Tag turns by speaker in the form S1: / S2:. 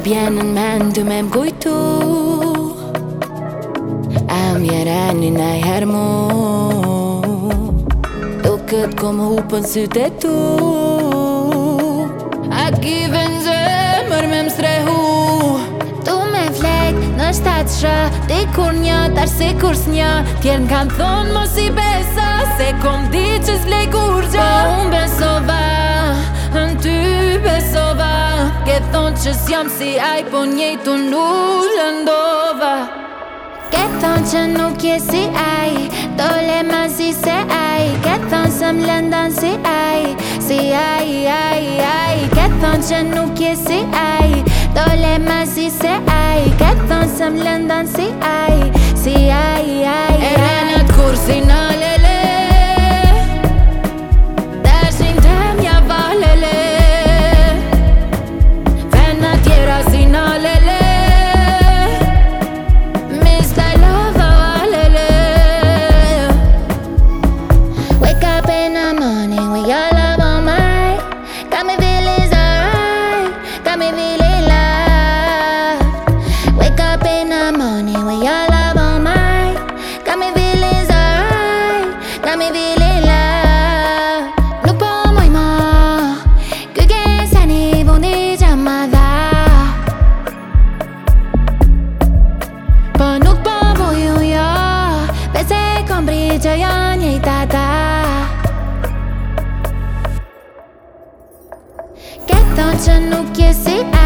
S1: bjen në mend ty me m'kujtu A mjereni najher mu Do këtë kom hupën sytë e tu A kive në zemër me m'strehu Tu me flek në shtatë shë Ti kur një tash si kur s'një Tjerë m'kan thonë mos i besa Se kom di që s'vlej kur gjë Po unë besova Në ty besova Ke thonë që s'jam si aj Po njejtu nuk lëndova Ke thonë që nuk je si aj Dole ma si se aj Ke thonë se m'lëndan si aj Si aj Ke thonë që nuk je si aj Dole ma si se aj Ke thonë se m'lëndan si aj Si aj E renët kur si në lele Dashin tem ja valele Vena tjera si në lele Që janë njëjtata Ke thonë që nuk je si